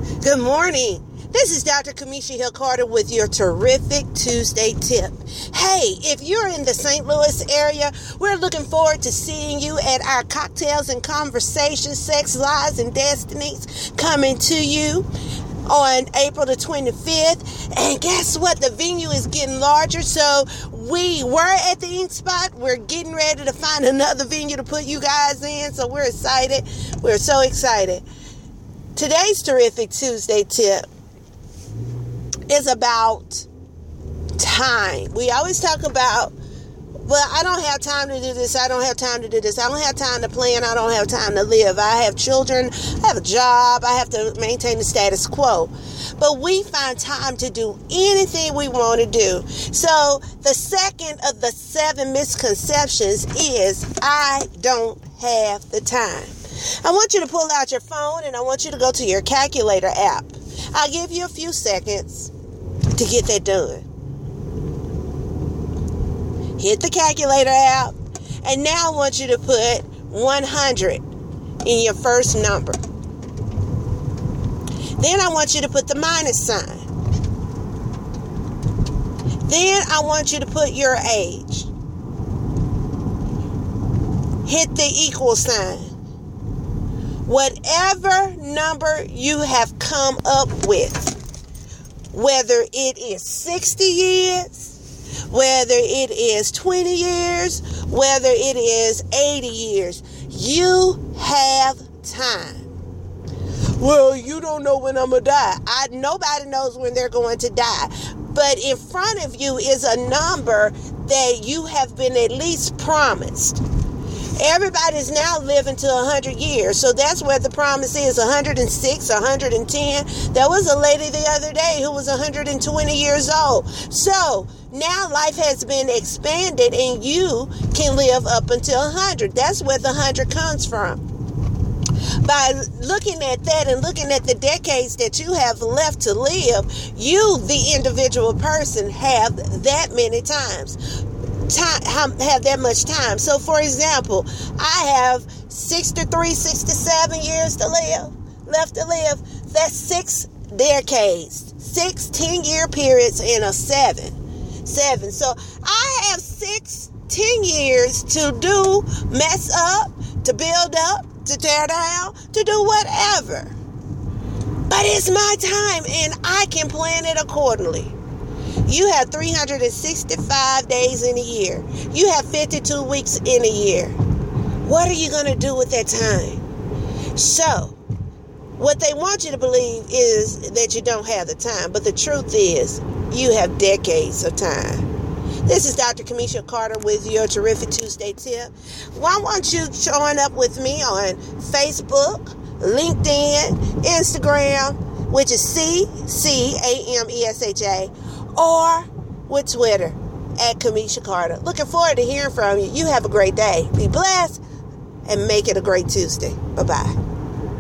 Good morning. This is Dr. Kamisha Hill Carter with your terrific Tuesday tip. Hey, if you're in the St. Louis area, we're looking forward to seeing you at our Cocktails and Conversations, Sex, Lies, and Destinies coming to you on April the 25th. And guess what? The venue is getting larger. So we were at the Ink Spot. We're getting ready to find another venue to put you guys in. So we're excited. We're so excited. Today's terrific Tuesday tip is about time. We always talk about, well, I don't have time to do this. I don't have time to do this. I don't have time to plan. I don't have time to live. I have children. I have a job. I have to maintain the status quo. But we find time to do anything we want to do. So the second of the 7 misconceptions is I don't have the time. I want you to pull out your phone and I want you to go to your calculator app. I'll give you a few seconds to get that done. Hit the calculator app, and now I want you to put 100 in your first number. Then I want you to put the minus sign. Then I want you to put your age. Hit the equal sign. Whatever number you have come up with, whether it is 60 years, whether it is 20 years, whether it is 80 years, you have time. Well, you don't know when I'm going to die. Nobody knows when they're going to die. But in front of you is a number that you have been at least promised. Everybody's now living to 100 years. So that's where the promise is, 106, 110. There was a lady the other day who was 120 years old. So now life has been expanded and you can live up until 100. That's where the 100 comes from. By looking at that and looking at the decades that you have left to live, you, the individual person, have that many times. Have that much time. So for example, I have 63, 67 years left to live. That's 6 decades, 6 10-year periods in a 7. So I have 6 10 years to do, mess up, to build up, to tear down, to do whatever. But it's my time and I can plan it accordingly. You have 365 days in a year. You have 52 weeks in a year. What are you going to do with that time? So, what they want you to believe is that you don't have the time. But the truth is, you have decades of time. This is Dr. Kamisha Carter with your terrific Tuesday tip. Why won't you join up with me on Facebook, LinkedIn, Instagram, which is CCAMESHA, or with Twitter at Kamisha Carter. Looking forward to hearing from you. You have a great day. Be blessed and make it a great Tuesday. Bye-bye.